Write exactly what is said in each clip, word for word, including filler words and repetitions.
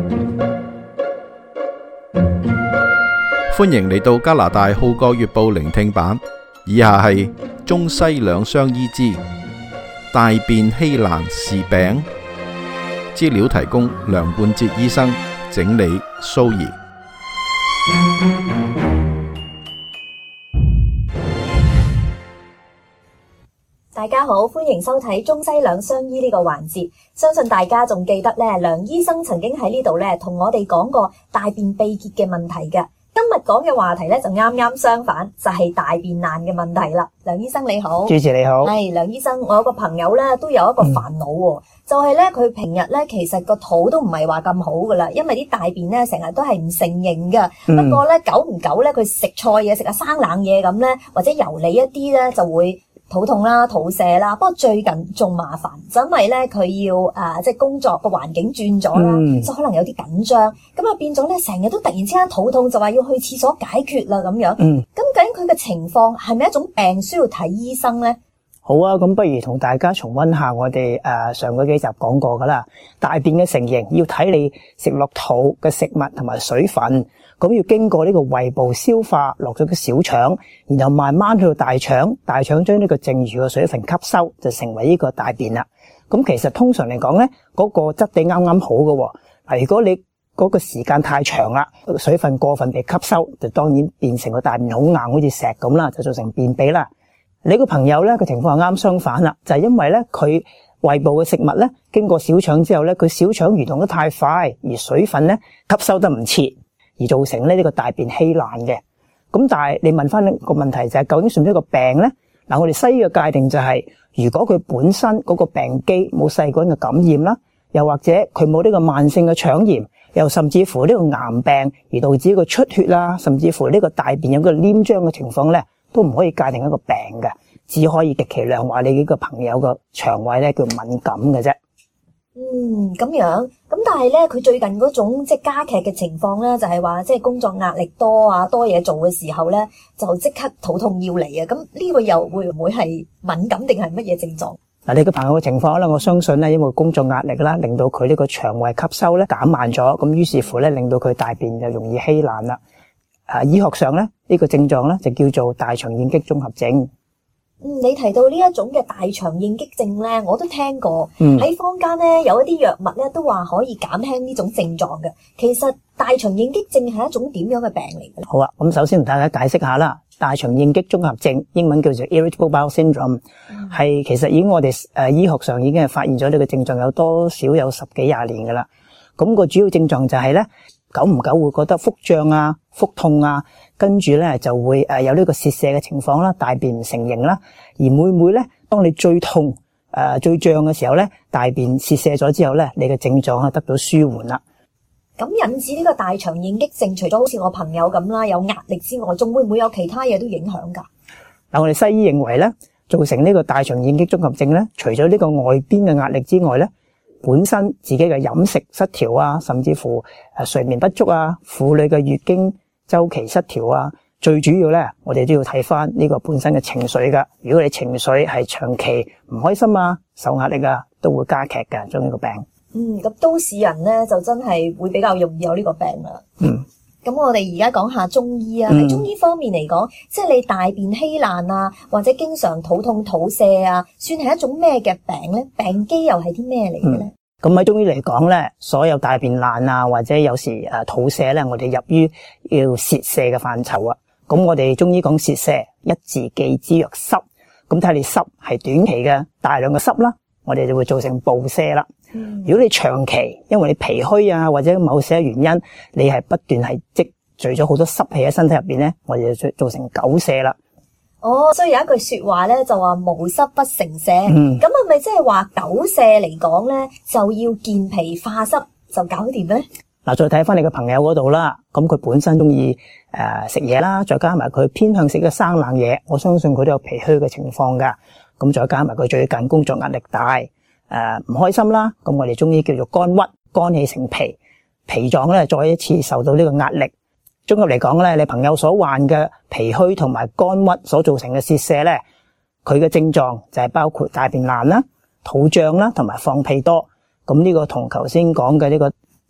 歡迎嚟到加拿大《號角月報》聆聽版，以下係中西兩相醫之大便稀爛是病。資料提供梁冠哲醫生，整理蘇怡。 大家好，歡迎收睇中西兩相醫呢個環節。相信大家仲記得咧，梁醫生曾經喺呢度咧同我哋講過大便秘結嘅問題嘅。今日講嘅話題咧就啱啱相反，就係大便爛嘅問題啦。梁醫生你好。 主持你好。 係梁醫生，我有個朋友咧都有一個煩惱喎，嗯、就係咧佢平日咧其實個肚都唔係話咁好噶啦，因為啲大便咧成日都係唔成形噶。嗯、不過咧久唔久咧佢食菜嘢食下生冷嘢咁咧，或者油膩一啲咧就會肚痛啦、肚瀉啦。不過最近仲麻煩，就因為咧佢要誒、呃、即係工作個環境轉咗啦，嗯、所以可能有啲緊張，咁啊變咗咧成日都突然之間肚痛，就話要去廁所解決啦咁樣。咁、嗯、究竟佢嘅情況係咪一種病需要睇醫生咧？ 好啊，咁不如同大家重溫下我哋誒、呃、上嗰幾集講過噶啦。大便嘅成形要睇你食落肚嘅食物同埋水分。咁要經過呢個胃部消化，落咗個小腸，然後慢慢去到大腸，大腸將呢個剩餘嘅水分吸收，就成為呢個大便啦。咁其實通常嚟講咧，嗰個質地啱啱好嘅。嗱，如果你嗰個時間太長啦，水分過分被吸收，就當然變成個大便好硬，好似石咁啦，就造成便秘啦。你個朋友咧，個情況係啱相反啦，就係因為咧佢胃部嘅食物咧，經過小腸之後咧，佢小腸蠕動得太快，而水分咧吸收得唔切，而造成咧呢個大便稀爛嘅。咁但係你問翻個問題就係究竟算唔算一個病咧？嗱，我哋西醫嘅界定就係如果佢本身嗰個病機冇細菌嘅感染啦，又或者佢冇呢個慢性嘅腸炎，又甚至乎呢個癌病而導致一個出血啦，甚至乎呢個大便有個黏漿嘅情況咧，都唔可以界定一個病嘅，只可以極其量話你呢個朋友個腸胃咧叫敏感嘅啫。 嗯，咁樣，咁但係咧，佢最近嗰種即係加劇嘅情況咧，就係話即係工作壓力多啊，多嘢做嘅時候咧，就即刻肚痛要嚟啊！咁呢個又會唔會係敏感定係乜嘢症狀？ 嗱，你個朋友嘅情況咧，我相信咧，因為工作壓力啦，令到佢呢個腸胃吸收咧減慢咗，咁於是乎咧，令到佢大便就容易稀爛啦。誒，醫學上咧呢個症狀咧就叫做大腸應激綜合症。 嗯，你提到呢一種嘅大腸應激症咧，我都聽過。喺、嗯、坊間咧有一啲藥物咧都話可以減輕呢種症狀嘅。其實大腸應激症係一種點樣嘅病嚟嘅咧？好啊， 咁首先同大家解釋下啦。大腸應激綜合症，英文叫做 Irritable Bowel Syndrome，係、嗯、其實已經我哋誒醫學上已經係發現咗呢個症狀有多少有十幾廿年噶啦。咁、那個主要症狀就係咧，久唔久會覺得腹脹啊、腹痛啊，跟住咧就會誒有呢個泄瀉嘅情況啦，大便唔成形啦。而每每咧，當你最痛誒、呃、最脹嘅時候咧，大便泄瀉咗之後咧，你嘅症狀啊得到舒緩啦。 咁引致呢個大腸應激症，除咗好似我朋友咁啦，有壓力之外，仲會唔會有其他嘢都影響噶？ 嗱，我哋西醫認為咧，造成呢個大腸應激綜合症咧，除咗呢個外邊嘅壓力之外咧，本身自己嘅飲食失調啊，甚至乎誒睡眠不足啊，婦女嘅月經週期失調啊，最主要咧，我哋都要睇翻呢個本身嘅情緒噶。如果你情緒係長期唔開心啊、受壓力啊，都會加劇嘅將呢個病。 嗯，咁都市人咧就真係會比較容易有呢個病啦。嗯，咁我哋而家講下中醫啊。喺、嗯、中醫方面嚟講，即係你大便稀爛啊，或者經常肚痛肚瀉啊，算係一種咩嘅病咧？病機又係啲咩嚟嘅咧？ 咁喺、嗯、中醫嚟講咧，所有大便爛啊，或者有時誒肚瀉咧，我哋入於要泄瀉嘅範疇啊。咁我哋中醫講泄瀉，一字記之曰濕。咁睇你濕係短期嘅大量嘅濕啦，我哋就會造成暴瀉啦。如果你長期因為你脾虛啊，或者某些原因，你係不斷係積聚咗好多濕氣喺身體入邊咧，我哋就造成久瀉啦。 哦，所以有一句說話咧，就話無濕不成瀉。咁係咪即係話久瀉嚟講咧，就要健脾化濕就搞掂咧？ 嗱，再睇翻你個朋友嗰度啦，咁佢本身中意誒食嘢啦，再加埋佢偏向食嘅生冷嘢，我相信佢都有脾虛嘅情況噶。咁再加埋佢最近工作壓力大。誒，唔、呃、開心啦，咁我哋中醫叫做肝鬱，肝氣成脾，脾臟咧再一次受到呢個壓力。綜合嚟講咧，你朋友所患嘅脾虛同埋肝鬱所造成嘅泄瀉咧，佢嘅症狀就係包括大便爛啦、肚脹啦，同埋放屁多。咁呢個同頭先講嘅呢個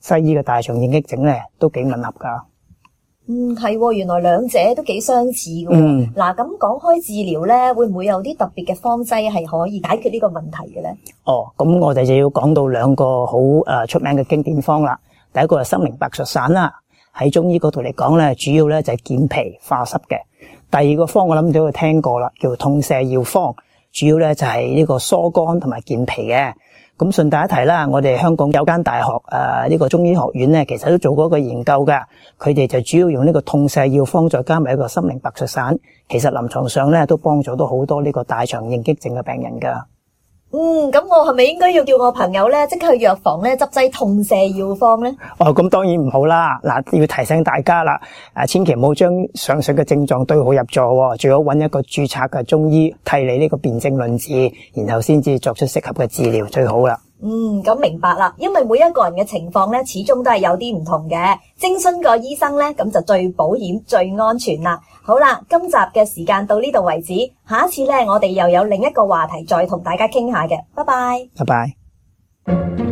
西醫嘅大腸應激症咧都幾吻合㗎。 嗯，係喎，原來兩者都幾相似嘅喎。 嗯嗱，咁講開治療咧，會唔會有啲特別嘅方劑係可以解決呢個問題嘅咧？ 哦，咁我哋就要講到兩個好誒出名嘅經典方啦。第一個係心靈白術散啦，喺中醫嗰度嚟講咧，主要咧就係健脾化濕嘅。第二個方我諗都有聽過啦，叫痛瀉藥方，主要咧就係呢個疏肝同埋健脾嘅。咁順帶一提啦，我哋香港有間大學誒呢個中醫學院咧，其實都做過一個研究噶，佢哋就主要用呢個痛瀉藥方，再加埋一個心靈白術散，其實臨床上咧都幫助到好多呢個大腸應激症嘅病人噶。 嗯，咁我係咪應該要叫我朋友咧即刻去藥房咧執劑痛瀉藥方咧？ 哦，咁當然唔好啦。嗱，要提醒大家啦，誒，千祈唔好將上述嘅症狀對號入座，最好揾一個註冊嘅中醫替你呢個辨證論治，然後先至作出適合嘅治療最好啦。 嗯，咁明白啦，因為每一個人嘅情況咧，始終都係有啲唔同嘅，徵詢個醫生咧，咁就最保險、最安全啦。好啦，今集嘅時間到呢度為止，下一次咧，我哋又有另一個話題再同大家傾下嘅，拜拜。 拜拜。